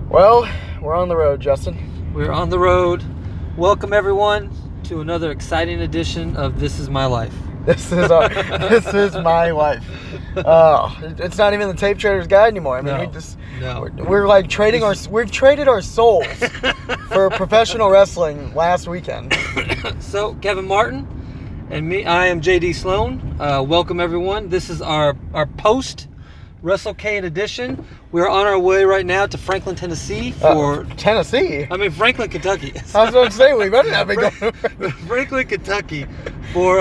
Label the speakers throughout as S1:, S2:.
S1: Well, we're on the road, Justin.
S2: We're on the road. Welcome, everyone, to another exciting edition of This Is My Life.
S1: This is my life. It's not even the Tape Trader's Guide anymore. I mean, we're like we've traded our souls for professional wrestling last weekend.
S2: So, Kevin Martin and me, I am JD Sloan. Welcome, everyone. This is our post WrestleCade edition. We're on our way right now to Franklin, Tennessee for Franklin, Kentucky.
S1: I was going to say we better not be going to
S2: Franklin, Kentucky for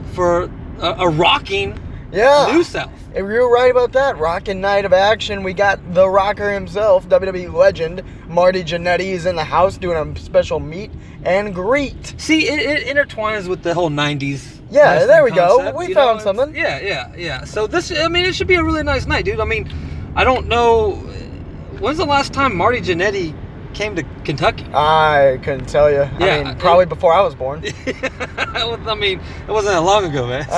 S2: a rocking New South.
S1: And you're right about that. Rockin' night of action. We got the rocker himself, WWE legend, Marty Jannetty is in the house doing a special meet and greet.
S2: See, it intertwines with the whole 90s.
S1: Yeah, there we
S2: concept,
S1: go. We found something.
S2: Yeah. So it should be a really nice night, dude. I mean, I don't know. When's the last time Marty Jannetty came to Kentucky?
S1: I couldn't tell you.
S2: Yeah,
S1: I mean, probably before I was born.
S2: I mean, it wasn't that long ago, man.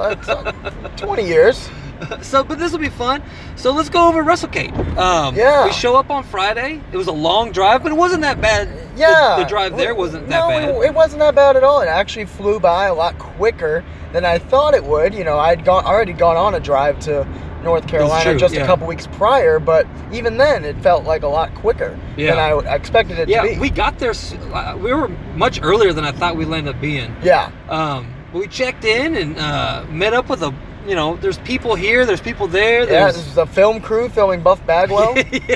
S1: It's 20 years.
S2: But this will be fun. So let's go over WrestleCade. We show up on Friday. It was a long drive, but it wasn't that bad.
S1: Yeah.
S2: The drive there wasn't that bad.
S1: No, it wasn't that bad at all. It actually flew by a lot quicker than I thought it would. You know, I'd already gone on a drive to North Carolina a couple weeks prior, but even then it felt like a lot quicker than I expected it to be.
S2: Yeah, we got there. We were much earlier than I thought we'd end up being.
S1: Yeah.
S2: We checked in and met up with there's people here, there's people there.
S1: This is a film crew filming Buff Bagwell.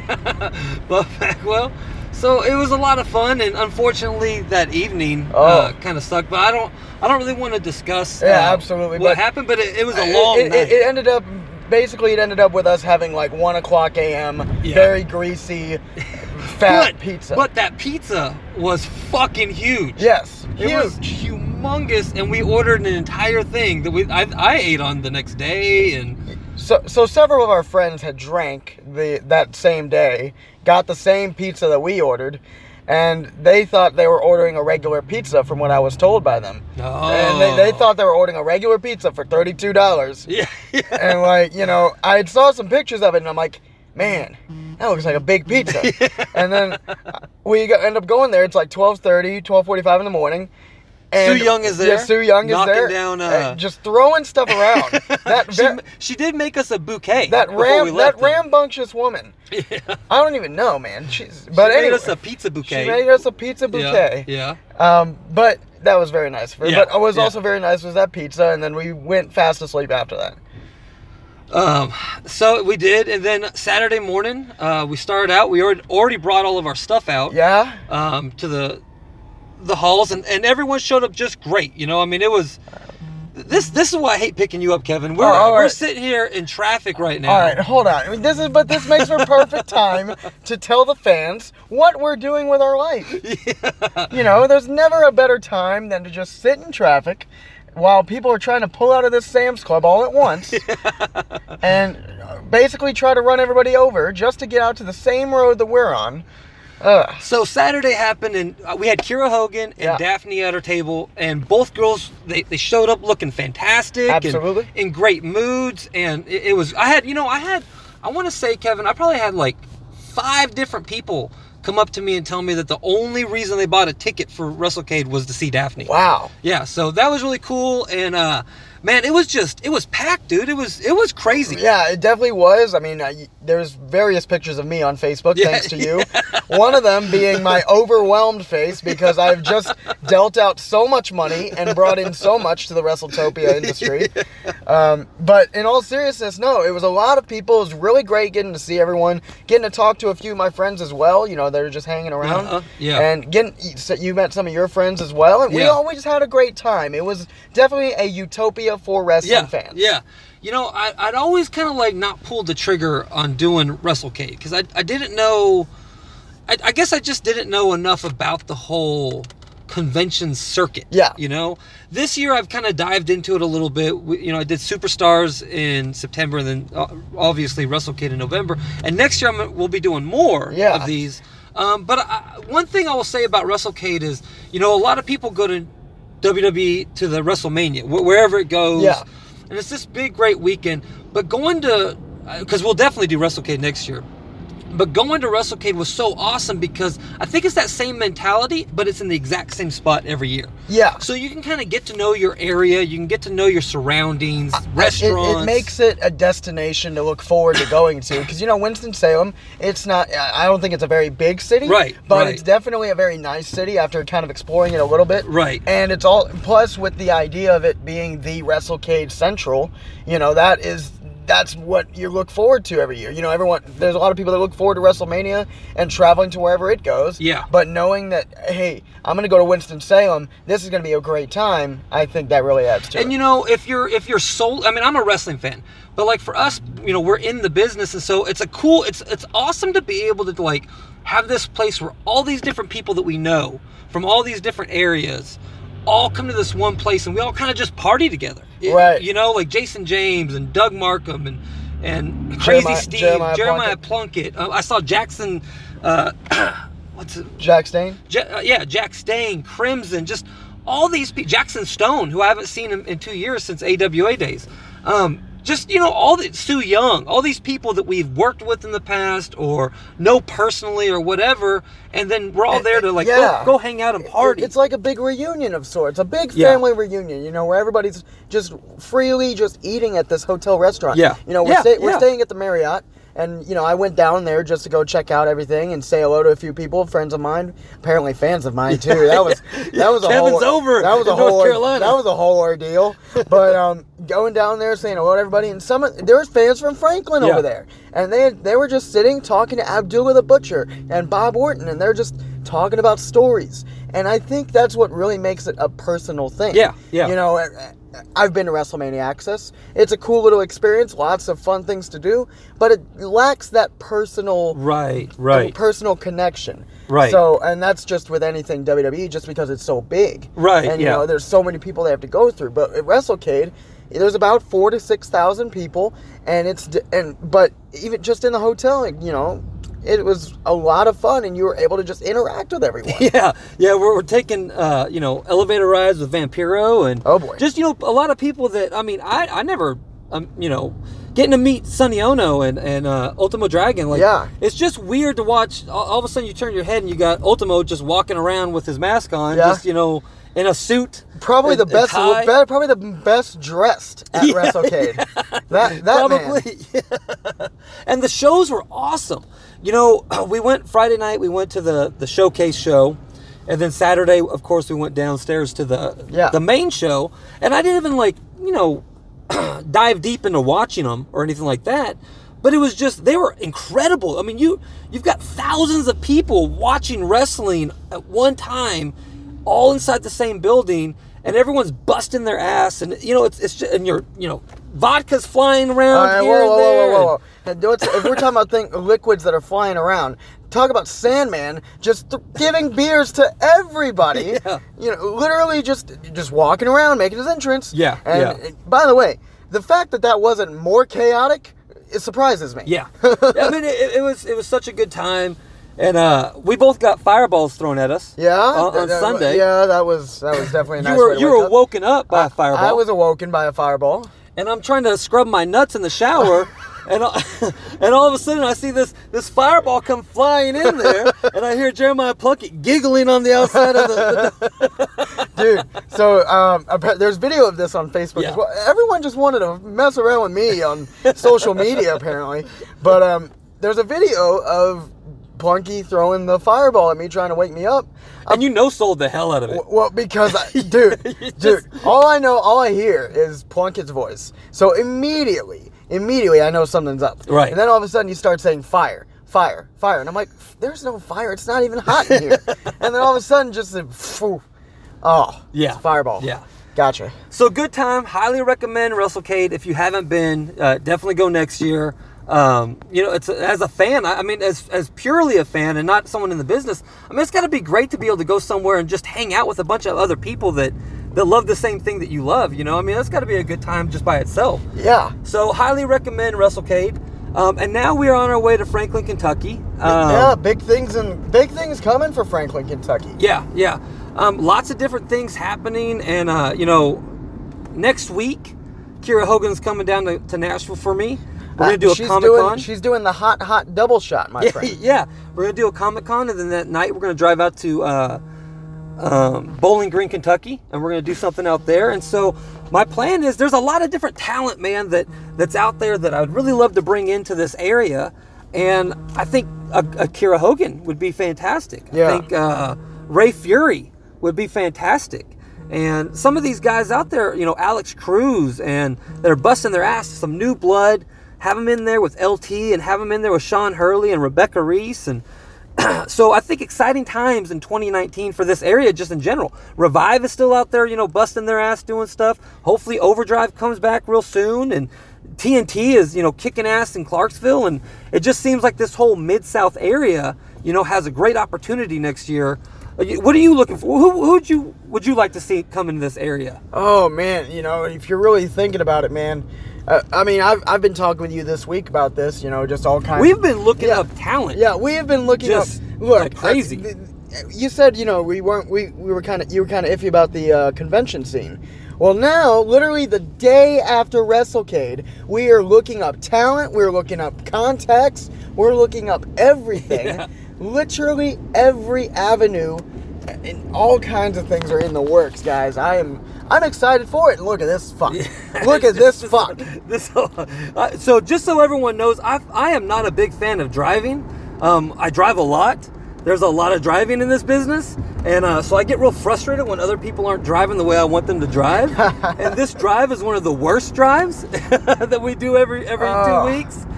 S2: Buff Bagwell. So it was a lot of fun, and unfortunately that evening kind of sucked. But I don't really want to discuss
S1: absolutely
S2: what happened. But it was a long night.
S1: It ended up with us having like 1:00 a.m. very greasy, fat pizza.
S2: But that pizza was fucking huge.
S1: Yes,
S2: it was humongous, and we ordered an entire thing that I ate on the next day, and
S1: so several of our friends had drank that same day, got the same pizza that we ordered, and they thought they were ordering a regular pizza from what I was told by them.
S2: Oh.
S1: And they thought they were ordering a regular pizza for $32.
S2: Yeah.
S1: And I saw some pictures of it, and I'm like, man, that looks like a big pizza. And then we end up going there. It's like 12:30, 12:45 in the morning. And
S2: Sue Young is there.
S1: Yeah, Sue Young is there.
S2: Knocking down,
S1: just throwing stuff around.
S2: She did make us a bouquet.
S1: That rambunctious woman.
S2: Yeah.
S1: I don't even know, man. She
S2: made us a pizza bouquet.
S1: She made us a pizza bouquet.
S2: Yeah.
S1: But that was very nice of her. Yeah. But what was also very nice was that pizza, and then we went fast asleep after that.
S2: So we did, and then Saturday morning, we started out. We already brought all of our stuff out.
S1: Yeah.
S2: To the halls, and everyone showed up just great. I mean, it was. This is why I hate picking you up, Kevin. We're sitting here in traffic right now.
S1: All right, hold on. I mean, this makes for perfect time to tell the fans what we're doing with our life.
S2: Yeah.
S1: There's never a better time than to just sit in traffic while people are trying to pull out of this Sam's Club all at once and basically try to run everybody over just to get out to the same road that we're on.
S2: So Saturday happened, and we had Kira Hogan and Daphne at our table, and both girls, they showed up looking fantastic.
S1: Absolutely.
S2: And in great moods, and it was, I want to say, Kevin, I probably had like 5 different people come up to me and tell me that the only reason they bought a ticket for WrestleCade was to see Daphne.
S1: Wow.
S2: Yeah, so that was really cool, and man, it was packed, dude. It was crazy.
S1: Yeah, it definitely was. I mean, there's various pictures of me on Facebook, thanks to you. One of them being my overwhelmed face because I've just dealt out so much money and brought in so much to the WrestleTopia industry. But in all seriousness, no, it was a lot of people. It was really great getting to see everyone, getting to talk to a few of my friends as well. They're just hanging around. And you met some of your friends as well, and we just had a great time. It was definitely a utopia for wrestling fans.
S2: Yeah. I'd always kind of like not pulled the trigger on doing WrestleCade because I didn't know. I guess I just didn't know enough about the whole convention circuit.
S1: Yeah.
S2: This year I've kind of dived into it a little bit. I did Superstars in September, and then obviously WrestleCade in November. And next year we'll be doing more of these. But one thing I will say about WrestleCade is, a lot of people go to WWE to the WrestleMania, wherever it goes.
S1: Yeah.
S2: And it's this big, great weekend. But going to, because we'll definitely do WrestleCade next year. But going to WrestleCade was so awesome because I think it's that same mentality, but it's in the exact same spot every year.
S1: Yeah.
S2: So you can kind of get to know your area, you can get to know your surroundings, restaurants.
S1: It makes it a destination to look forward to going to because, Winston-Salem, it's not, I don't think it's a very big city.
S2: Right.
S1: But it's definitely a very nice city after kind of exploring it a little bit.
S2: Right.
S1: And it's all, plus with the idea of it being the WrestleCade Central, that's what you look forward to every year. There's a lot of people that look forward to WrestleMania and traveling to wherever it goes.
S2: Yeah.
S1: But knowing that, hey, I'm going to go to Winston-Salem, this is going to be a great time, I think that really adds to it.
S2: And if you're I'm a wrestling fan, but like for us, we're in the business, and so it's awesome to be able to like have this place where all these different people that we know from all these different areas all come to this one place and we all kind of just party together.
S1: Right.
S2: Like Jason James and Doug Markham and Crazy Steve, Jeremiah Plunkett. I saw Jackson, what's it?
S1: Jack Stane?
S2: Jack Stane, Crimson, just all these people. Jackson Stone, who I haven't seen in 2 years since AWA days. Sue Young, all these people that we've worked with in the past or know personally or whatever, and then we're all there to go hang out and party.
S1: It's like a big reunion of sorts, a big family reunion, where everybody's just freely just eating at this hotel restaurant.
S2: Yeah.
S1: We're staying at the Marriott. And, I went down there just to go check out everything and say hello to a few people, friends of mine, apparently fans of mine too. That was a
S2: Kevin's over in North Carolina.
S1: That was a whole ordeal. But going down there saying hello to everybody, and there was fans from Franklin over there. And they were just sitting talking to Abdullah the Butcher and Bob Orton, and they're just talking about stories. And I think that's what really makes it a personal thing.
S2: Yeah.
S1: I've been to WrestleMania Access. It's a cool little experience, lots of fun things to do, but it lacks that personal personal connection.
S2: Right.
S1: So, and that's just with anything WWE, just because it's so big.
S2: Right.
S1: And there's so many people they have to go through. But at WrestleCade, there's about 4,000 to 6,000 people, but even just in the hotel, it was a lot of fun, and you were able to just interact with everyone.
S2: Yeah. We're taking, elevator rides with Vampiro, and
S1: oh boy,
S2: just a lot of people that I never, getting to meet Sonny Ono and Ultimo Dragon. It's just weird to watch. All of a sudden, you turn your head and you got Ultimo just walking around with his mask on, just in a suit.
S1: Probably the best dressed at WrestleCade. That
S2: probably. Man. And the shows were awesome. We went Friday night. We went to the showcase show, and then Saturday, of course, we went downstairs to the main show. And I didn't even dive deep into watching them or anything like that. But it was just, they were incredible. I mean, you've got thousands of people watching wrestling at one time, all inside the same building, and everyone's busting their ass, and it's just, and vodka's flying around here and there.
S1: Whoa. If we're talking about liquids that are flying around, talk about Sandman just giving beers to everybody.
S2: Yeah.
S1: Literally just walking around, making his entrance.
S2: Yeah.
S1: And by the way, the fact that wasn't more chaotic, it surprises me.
S2: Yeah. I mean, it was such a good time. And we both got fireballs thrown at us.
S1: Yeah,
S2: on Sunday.
S1: Yeah, that was definitely a nice way to
S2: You were woken up by a fireball.
S1: I was awoken by a fireball.
S2: And I'm trying to scrub my nuts in the shower, and all of a sudden I see this fireball come flying in there, and I hear Jeremiah Plunkett giggling on the outside of the
S1: Dude, so there's video of this on Facebook as well. Everyone just wanted to mess around with me on social media, apparently. But there's a video of Plunky throwing the fireball at me, trying to wake me up.
S2: And sold the hell out of it.
S1: Well, because, dude, all I hear is Plunkett's voice. So immediately, I know something's up.
S2: Right.
S1: And then all of a sudden, you start saying fire. And I'm like, there's no fire. It's not even hot in here. And then all of a sudden, just it's a fireball.
S2: Yeah.
S1: Gotcha.
S2: So good time. Highly recommend WrestleCade. If you haven't been, definitely go next year. It's as a fan, as purely a fan and not someone in the business, it's got to be great to be able to go somewhere and just hang out with a bunch of other people that love the same thing that you love, that's got to be a good time just by itself.
S1: Yeah.
S2: So highly recommend WrestleCade. And now we are on our way to Franklin, Kentucky.
S1: Big things coming for Franklin, Kentucky.
S2: Yeah. Lots of different things happening, and next week, Kiera Hogan's coming down to Nashville for me. We're going to do a Comic-Con.
S1: She's doing the hot double shot, my friend.
S2: Yeah, we're going to do a Comic-Con, and then that night we're going to drive out to Bowling Green, Kentucky, and we're going to do something out there. And so my plan is there's a lot of different talent, man, that's out there that I would really love to bring into this area. And I think Akira Hogan would be fantastic.
S1: Yeah.
S2: I think Ray Fury would be fantastic. And some of these guys out there, Alex Cruz, and that are busting their ass, some new blood, have them in there with LT, and have them in there with Sean Hurley and Rebecca Reese. And so I think exciting times in 2019 for this area just in general. Revive is still out there, busting their ass doing stuff. Hopefully Overdrive comes back real soon, and TNT is, kicking ass in Clarksville. And it just seems like this whole Mid-South area, has a great opportunity next year. What are you looking for? Who would you like to see come into this area?
S1: Oh, man, if you're really thinking about it, man, I've been talking with you this week about this, just all kinds.
S2: We've been looking up talent.
S1: Yeah, we have been looking
S2: just
S1: up. Look,
S2: like crazy.
S1: You said, you were kind of iffy about the convention scene. Well, now, literally the day after WrestleCade, we are looking up talent. We're looking up contacts. We're looking up everything.
S2: Yeah.
S1: Literally every avenue, and all kinds of things are in the works, guys. I'm excited for it. Look at this fuck. Look at this fuck.
S2: So just so everyone knows, I am not a big fan of driving. I drive a lot. There's a lot of driving in this business. And so I get real frustrated when other people aren't driving the way I want them to drive. And this drive is one of the worst drives that we do every 2 weeks.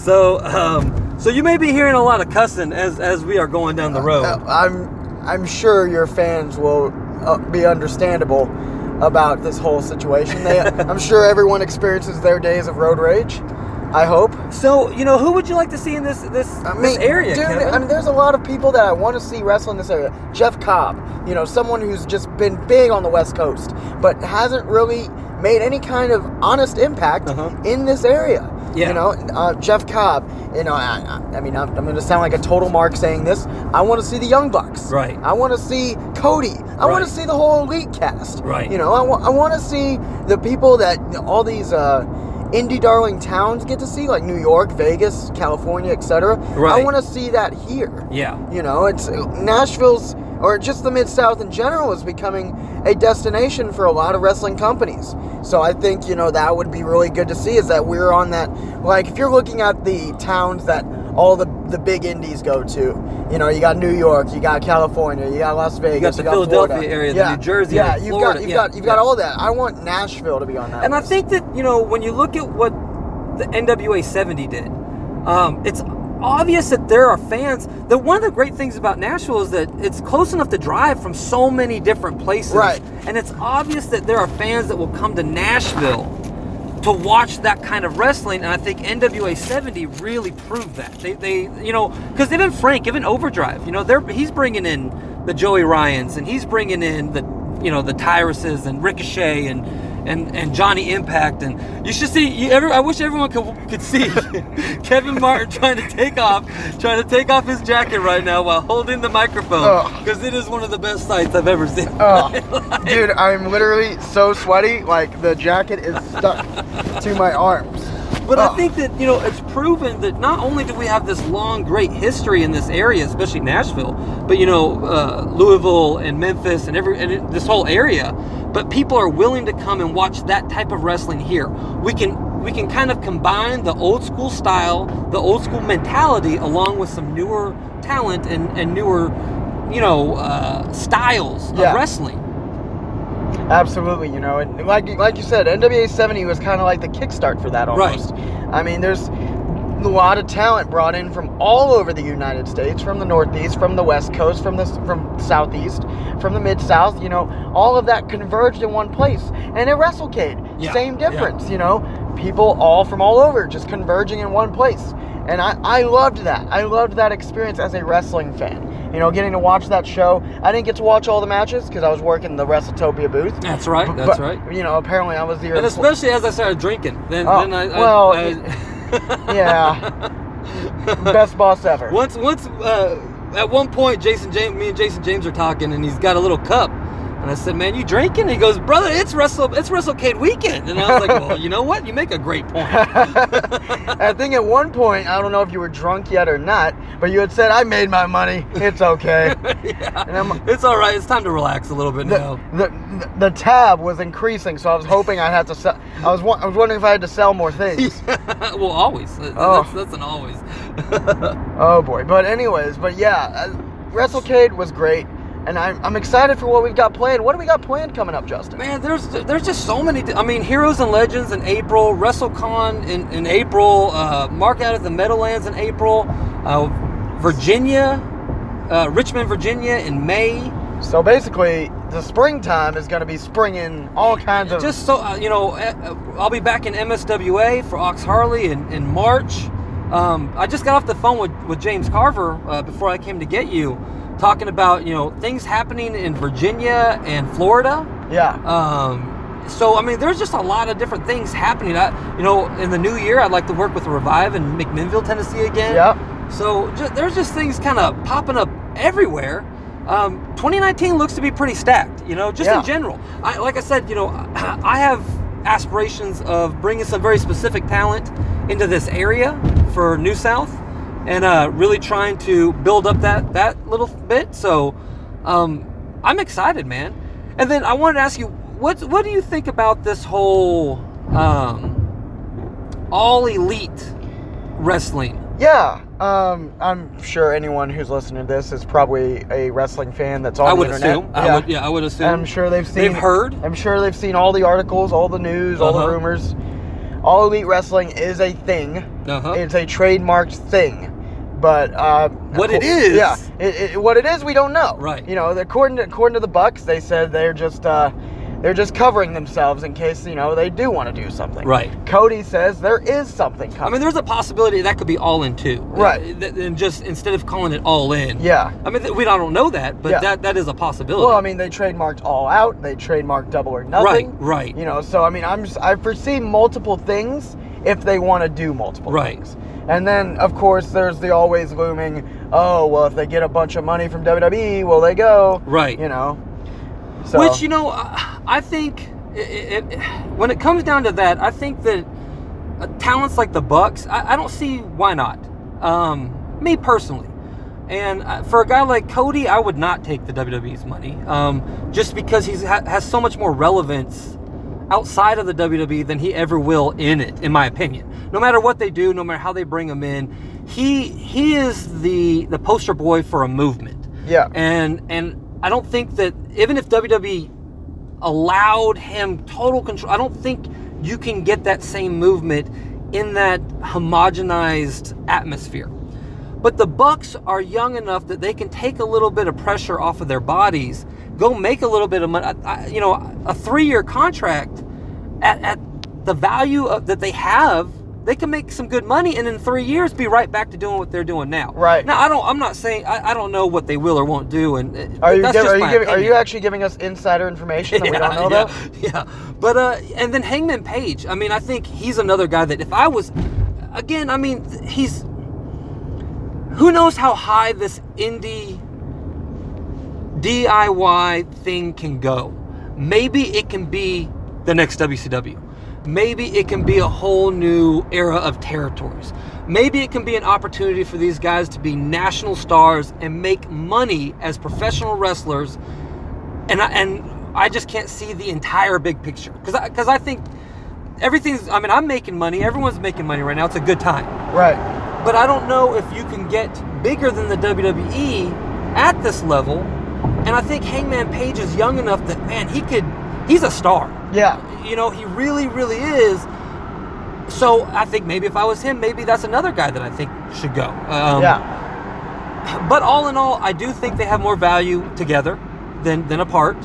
S2: So you may be hearing a lot of cussing as we are going down the road.
S1: I'm sure your fans will be understandable about this whole situation. I'm sure everyone experiences their days of road rage. I hope.
S2: So, who would you like to see in this area,
S1: dude,
S2: Kevin?
S1: there's a lot of people that I want to see wrestle in this area. Jeff Cobb, someone who's just been big on the West Coast, but hasn't really made any kind of honest impact in this area.
S2: Yeah.
S1: Jeff Cobb, I'm going to sound like a total mark saying this. I want to see the Young Bucks.
S2: Right.
S1: I want to see Cody. I want to see the whole Elite cast.
S2: Right.
S1: I want to see the people that all these indie darling towns get to see, like New York, Vegas, California, etc.
S2: Right.
S1: I want to see that here.
S2: Yeah.
S1: It's Nashville's, or just the Mid-South in general, is becoming a destination for a lot of wrestling companies. So I think, that would be really good to see, is that we're on that, like, if you're looking at the towns that all the big indies go to, you got New York, you got California, you got Las Vegas,
S2: you got the Philadelphia
S1: Florida
S2: area, the New Jersey,
S1: you've got all that. I want Nashville to be on that
S2: And
S1: list.
S2: I think that, when you look at what the NWA 70 did, it's obvious that there are fans. That one of the great things about Nashville is that it's close enough to drive from so many different places.
S1: Right.
S2: And it's obvious that there are fans that will come to Nashville to watch that kind of wrestling, and I think NWA 70 really proved that. They because even Frank, even Overdrive, he's bringing in the Joey Ryans, and he's bringing in the Tyruses and Ricochet and Johnny Impact, and you should see. I wish everyone could see Kevin Martin trying to take off his jacket right now while holding the microphone, because it is one of the best sights I've ever seen.
S1: Dude, I'm literally so sweaty. Like, the jacket is stuck to my arms.
S2: But I think that, it's proven that not only do we have this long, great history in this area, especially Nashville, but, Louisville and Memphis and this whole area, but people are willing to come and watch that type of wrestling here. We can kind of combine the old school style, the old school mentality, along with some newer talent and newer, styles of wrestling.
S1: Absolutely, and like you said, NWA 70 was kind of like the kickstart for that almost.
S2: Right.
S1: There's a lot of talent brought in from all over the United States, from the Northeast, from the West Coast, from Southeast, from the Mid-South, all of that converged in one place. And at WrestleCade, same difference, people all from all over just converging in one place. And I loved that. I loved that experience as a wrestling fan. Getting to watch that show. I didn't get to watch all the matches because I was working the WrestleTopia booth.
S2: That's right.
S1: But,
S2: right.
S1: Apparently I was the...
S2: And especially as I started drinking. Then
S1: yeah. Best boss ever.
S2: Once at one point, me and Jason James are talking, and he's got a little cup And I said, man, you drinking? He goes, brother, it's WrestleCade weekend. And I was like, well, you know what? You make a great point.
S1: I think at one point, I don't know if you were drunk yet or not, but you had said, I made my money. It's okay.
S2: Yeah, and it's all right. It's time to relax a little bit now.
S1: The tab was increasing, so I was hoping I'd have to sell. I was wondering if I had to sell more things.
S2: Well, always. That's an always.
S1: Oh, boy. But anyways, yeah, WrestleCade was great. And I'm excited for what we've got planned. What do we got planned coming up, Justin?
S2: Man, there's just so many. I mean, Heroes and Legends in April, WrestleCon in April, Mark Out at the Meadowlands in April, Virginia, Richmond, Virginia in May.
S1: So basically, the springtime is going to be springing all kinds of...
S2: Just so, I'll be back in MSWA for Ox Harley in March. I just got off the phone with James Carver before I came to get you, talking about, things happening in Virginia and Florida.
S1: Yeah.
S2: So, I mean, there's just a lot of different things happening. In the new year, I'd like to work with Revive in McMinnville, Tennessee again.
S1: Yeah.
S2: So, there's just things kind of popping up everywhere. 2019 looks to be pretty stacked, just in general. Like I said, I have aspirations of bringing some very specific talent into this area for New South. And really trying to build up that little bit. So I'm excited, man. And then I wanted to ask you, what do you think about this whole all elite wrestling?
S1: Yeah, I'm sure anyone who's listening to this is probably a wrestling fan that's on the internet.
S2: I would assume.
S1: And I'm sure they've
S2: heard.
S1: I'm sure they've seen all the articles, all the news, all the rumors. All Elite Wrestling is a thing. It's a trademarked thing. But
S2: what it is,
S1: what it is, we don't know.
S2: Right.
S1: According to the Bucks, they said they're just covering themselves in case they do want to do something.
S2: Right.
S1: Cody says there is something coming.
S2: I mean, there's a possibility that could be All In too.
S1: Right.
S2: And just instead of calling it All In.
S1: Yeah.
S2: I mean, we don't know that, but that is a possibility.
S1: Well, I mean, they trademarked All Out. They trademarked Double or Nothing.
S2: Right.
S1: So I mean, I foresee multiple things if they want to do multiple things. And then, of course, there's the always looming, oh, well, if they get a bunch of money from WWE, will they go?
S2: Right.
S1: So.
S2: Which, I think, when it comes down to that, I think that talents like the Bucks, I don't see why not. Me personally. And for a guy like Cody, I would not take the WWE's money. Just because he has so much more relevance outside of the WWE than he ever will in it, in my opinion. No matter what they do, no matter how they bring him in, he is the poster boy for a movement.
S1: Yeah.
S2: And I don't think that even if WWE allowed him total control, I don't think you can get that same movement in that homogenized atmosphere. But the Bucks are young enough that they can take a little bit of pressure off of their bodies, go make a little bit of money. A 3-year contract at the value that they have, they can make some good money, and in 3 years be right back to doing what they're doing now.
S1: Right.
S2: Now, I'm not saying I don't know what they will or won't do, and
S1: are you actually giving us insider information that we don't know about?
S2: Yeah. But and then Hangman Page. I mean, I think he's another guy that if I was, again, I mean, he's. Who knows how high this indie DIY thing can go? Maybe it can be the next WCW. Maybe it can be a whole new era of territories. Maybe it can be an opportunity for these guys to be national stars and make money as professional wrestlers. And I just can't see the entire big picture. Because I think everything's, I mean, I'm making money. Everyone's making money right now. It's a good time.
S1: Right.
S2: But I don't know if you can get bigger than the WWE at this level. And I think Hangman Page is young enough that, man, he's a star.
S1: Yeah.
S2: He really, really is. So I think maybe if I was him, maybe that's another guy that I think should go. But all in all, I do think they have more value together than apart.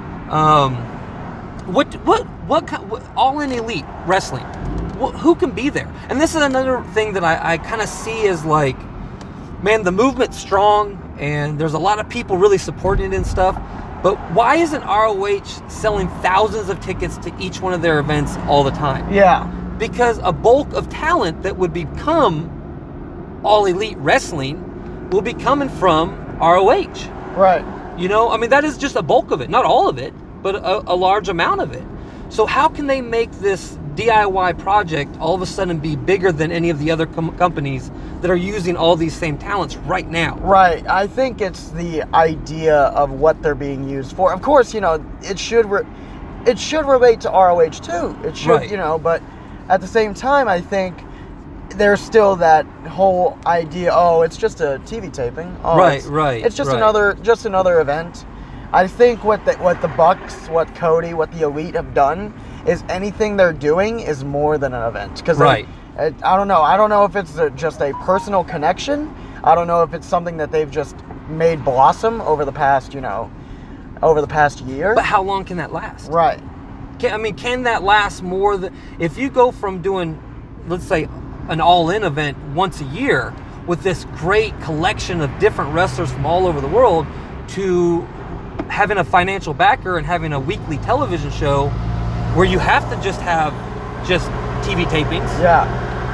S2: What All In Elite Wrestling? Who can be there? And this is another thing that I kind of see as like, man, the movement's strong and there's a lot of people really supporting it and stuff. But why isn't ROH selling thousands of tickets to each one of their events all the time?
S1: Yeah.
S2: Because a bulk of talent that would become All Elite Wrestling will be coming from ROH.
S1: Right.
S2: You know, I mean, that is just a bulk of it. Not all of it, but a large amount of it. So how can they make this DIY project all of a sudden be bigger than any of the other companies that are using all these same talents right now?
S1: Right. I think it's the idea of what they're being used for. Of course, you know, it should relate to ROH too. It should, right. You know, but at the same time, I think there's still that whole idea, oh, it's just a TV taping. Oh,
S2: right.
S1: It's just another event. I think what the Bucks, what Cody, what the Elite have done is anything they're doing is more than an event. Because I don't know. I don't know if it's just a personal connection. I don't know if it's something that they've just made blossom over the past year.
S2: But how long can that last?
S1: Right.
S2: Can that last more than... If you go from doing, let's say, an all-in event once a year with this great collection of different wrestlers from all over the world to having a financial backer and having a weekly television show where you have to just have just TV tapings.
S1: Yeah.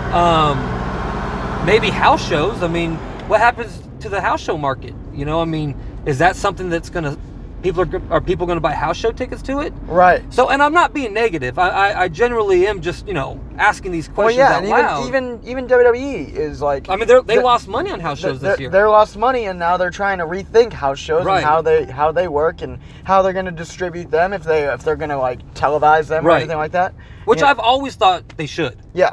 S2: Maybe house shows. I mean, what happens to the house show market? You know, I mean, is that something that's going to... Are people going to buy house show tickets to it?
S1: Right.
S2: So, and I'm not being negative. I generally am just, you know, asking these questions out loud.
S1: Even WWE is like...
S2: I mean, they lost money on house shows this year.
S1: They lost money, and now they're trying to rethink house shows
S2: right.
S1: and how they work and how they're going to distribute them, if they're going to like televise them or anything like that.
S2: Which I've always thought they should.
S1: Yeah.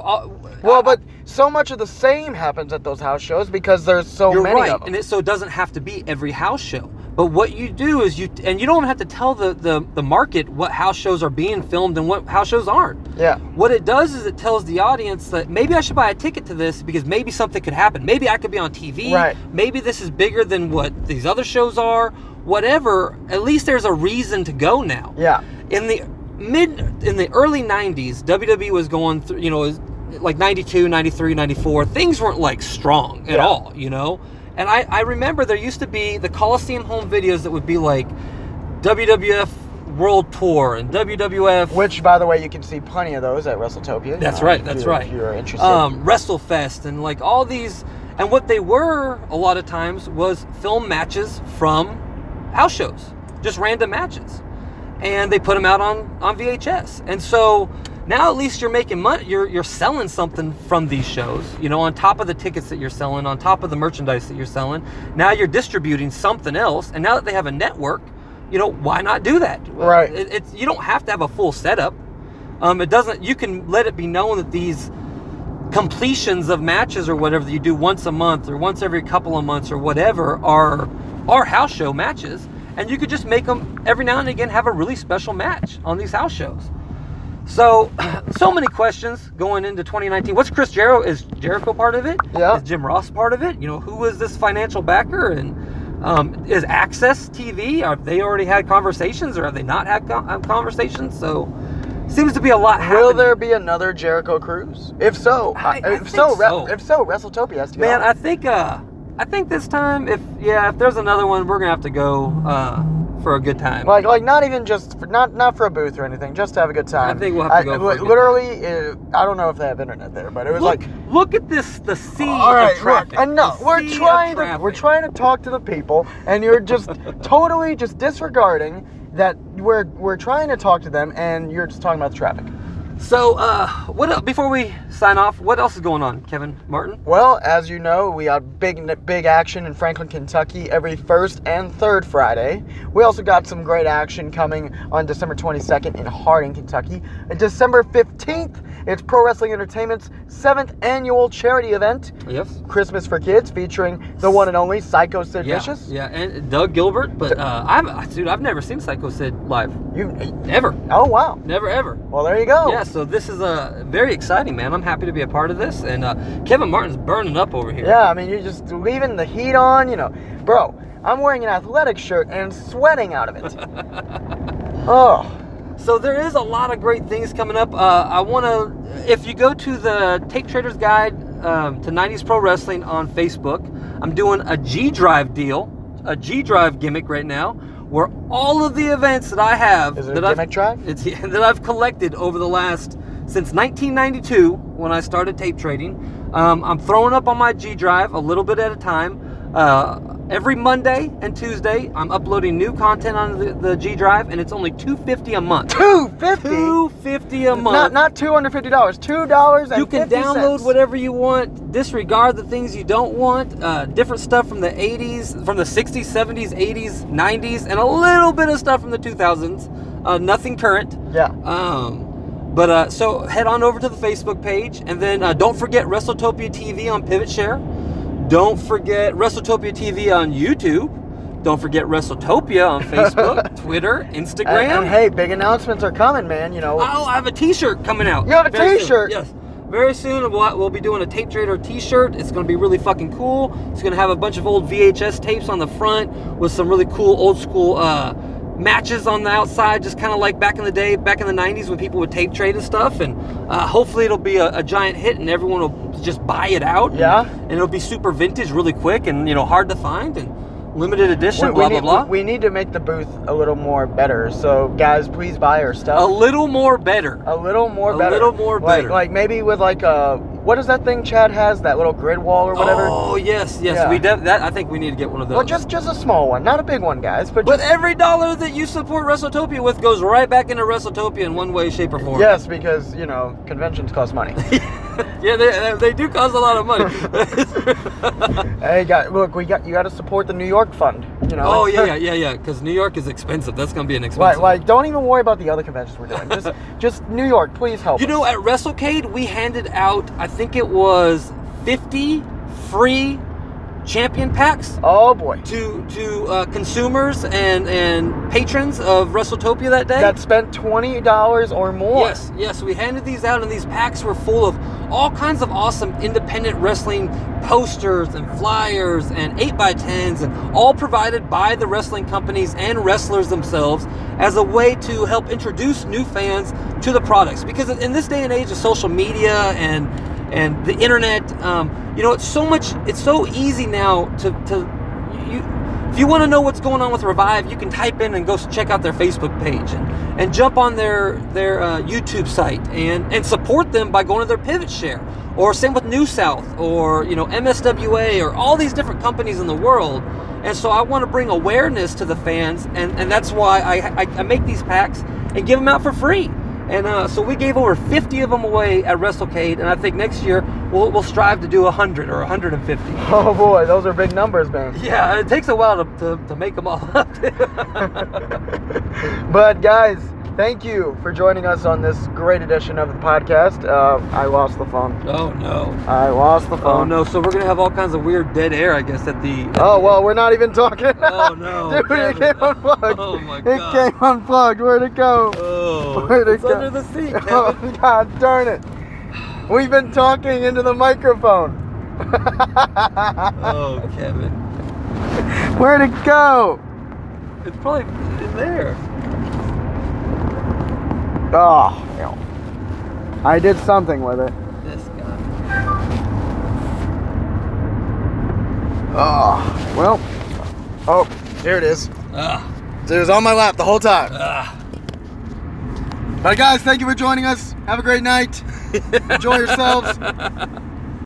S1: But so much of the same happens at those house shows because there's so many of them.
S2: And so it doesn't have to be every house show. But what you do is you don't have to tell the market what house shows are being filmed and what house shows aren't.
S1: Yeah.
S2: What it does is it tells the audience that maybe I should buy a ticket to this because maybe something could happen. Maybe I could be on TV.
S1: Right.
S2: Maybe this is bigger than what these other shows are. Whatever. At least there's a reason to go now.
S1: Yeah.
S2: In the early 90s, WWE was going through, you know, like 92, 93, 94. Things weren't like strong at all, you know? And I remember there used to be the Coliseum home videos that would be like WWF World Tour and WWF...
S1: Which, by the way, you can see plenty of those at WrestleTopia.
S2: That's right.
S1: If you're interested.
S2: WrestleFest and like all these... And what they were, a lot of times, was film matches from house shows. Just random matches. And they put them out on VHS. And so... Now at least you're making money. You're selling something from these shows, you know, on top of the tickets that you're selling, on top of the merchandise that you're selling. Now you're distributing something else, and now that they have a network, you know, why not do that?
S1: Right.
S2: You don't have to have a full setup. It doesn't. You can let it be known that these completions of matches or whatever that you do once a month or once every couple of months or whatever are house show matches, and you could just make them every now and again have a really special match on these house shows. So many questions going into 2019. What's Chris Jericho? Is Jericho part of it?
S1: Yeah.
S2: Is Jim Ross part of it? You know, who is this financial backer? And is Access TV? Have they already had conversations, or have they not had conversations? So, seems to be a lot happening.
S1: Will there be another Jericho cruise? If so, if so, WrestleTopia has to go.
S2: Man, I think this time, if there's another one, we're gonna have to go. For a good time,
S1: like not even just not for a booth or anything, just to have a good time.
S2: I think we'll have to go.
S1: Literally, I don't know if they have internet there, but it was
S2: look at the sea
S1: of
S2: traffic.
S1: Look, I know we're trying to talk to the people, and you're just totally just disregarding that we're trying to talk to them, and you're just talking about the traffic.
S2: So, what else, before we sign off, what else is going on, Kevin Martin?
S1: Well, as you know, we got big action in Franklin, Kentucky every first and third Friday. We also got some great action coming on December 22nd in Harding, Kentucky. And December 15th, it's Pro Wrestling Entertainment's 7th annual charity event.
S2: Yes.
S1: Christmas for Kids, featuring the one and only Psycho Sid Vicious.
S2: Yeah, and Doug Gilbert. But I've never seen Psycho Sid live. Ever.
S1: Oh, wow.
S2: Never, ever.
S1: Well, there you go.
S2: Yeah, so this is very exciting, man. I'm happy to be a part of this. And Kevin Martin's burning up over here.
S1: Yeah, I mean, you're just leaving the heat on, you know. Bro, I'm wearing an athletic shirt and sweating out of it. Oh.
S2: So there is a lot of great things coming up. I want to, if you go to the Tape Trader's Guide to 90s Pro Wrestling on Facebook, I'm doing a G-Drive deal, a G-Drive gimmick right now, where all of the events that I have,
S1: is it a gimmick drive?
S2: That I've collected over the since 1992 when I started tape trading, I'm throwing up on my G-Drive a little bit at a time. Every Monday and Tuesday, I'm uploading new content on the G Drive, and it's only $2.50 a month. $2.50 a month.
S1: Not $250. $2.50.
S2: You can download whatever you want. Disregard the things you don't want. Different stuff from the 80s, from the 60s, 70s, 80s, 90s, and a little bit of stuff from the 2000s. Nothing current.
S1: Yeah.
S2: But so head on over to the Facebook page, and then don't forget WrestleTopia TV on PivotShare. Don't forget WrestleTopia TV on YouTube. Don't forget WrestleTopia on Facebook, Twitter, Instagram.
S1: And hey, big announcements are coming, man. You know.
S2: Oh, I have a T-shirt coming out.
S1: You have a T-shirt?
S2: Yes. Very soon we'll be doing a Tape Trader T-shirt. It's going to be really fucking cool. It's going to have a bunch of old VHS tapes on the front with some really cool old school matches on the outside, just kind of like back in the day, back in the 90s when people would tape trade and stuff. And hopefully it'll be a giant hit and everyone will just buy it out.
S1: Yeah.
S2: And it'll be super vintage, really quick, and hard to find, and limited edition, blah, blah.
S1: We need to make the booth a little more better. So guys, please buy our stuff.
S2: A little more better.
S1: A little more better. Like maybe with like what is that thing Chad has? That little grid wall or whatever?
S2: Oh, yes.
S1: Yeah.
S2: I think we need to get one of those.
S1: Well, just a small one. Not a big one, guys. But
S2: every dollar that you support WrestleTopia with goes right back into WrestleTopia in one way, shape, or form.
S1: Yes, because, conventions cost money.
S2: Yeah, they do cost a lot of money.
S1: Hey, guys, look, you got to support the New York fund.
S2: Oh, yeah. Because New York is expensive. That's going to be an expensive.
S1: Like, don't even worry about the other conventions we're doing. Just New York, please help us.
S2: At WrestleCade, we handed out, I think it was 50 free champion packs.
S1: Oh boy!
S2: To consumers and patrons of WrestleTopia that day.
S1: That spent $20 or more.
S2: Yes. We handed these out, and these packs were full of all kinds of awesome independent wrestling posters and flyers and 8x10s, and all provided by the wrestling companies and wrestlers themselves as a way to help introduce new fans to the products. Because in this day and age of social media and the internet, it's so easy now if you want to know what's going on with Revive, you can type in and go check out their Facebook page and jump on their YouTube site and support them by going to their PivotShare, or same with New South, or MSWA, or all these different companies in the world. And so I want to bring awareness to the fans, and that's why I make these packs and give them out for free. And so we gave over 50 of them away at WrestleCade, and I think next year we'll strive to do 100 or 150.
S1: Oh boy, those are big numbers, man.
S2: Yeah, it takes a while to make them all up.
S1: But guys, thank you for joining us on this great edition of the podcast. I lost the phone.
S2: Oh no.
S1: I lost the phone.
S2: Oh no, so we're going to have all kinds of weird dead air, I guess, at the...
S1: well, we're not even talking.
S2: Oh no.
S1: Dude, Kevin. It came unplugged.
S2: Oh my God.
S1: It came unplugged. Where'd it go?
S2: Oh,
S1: Where'd it go?
S2: Under the seat, Kevin.
S1: Oh, God darn it. We've been talking into the microphone.
S2: Oh, Kevin.
S1: Where'd it go?
S2: It's probably in there.
S1: Oh, hell. I did something with it.
S2: This guy.
S1: Oh, well. Oh, here it is. It was on my lap the whole time. But guys, thank you for joining us. Have a great night. Enjoy yourselves.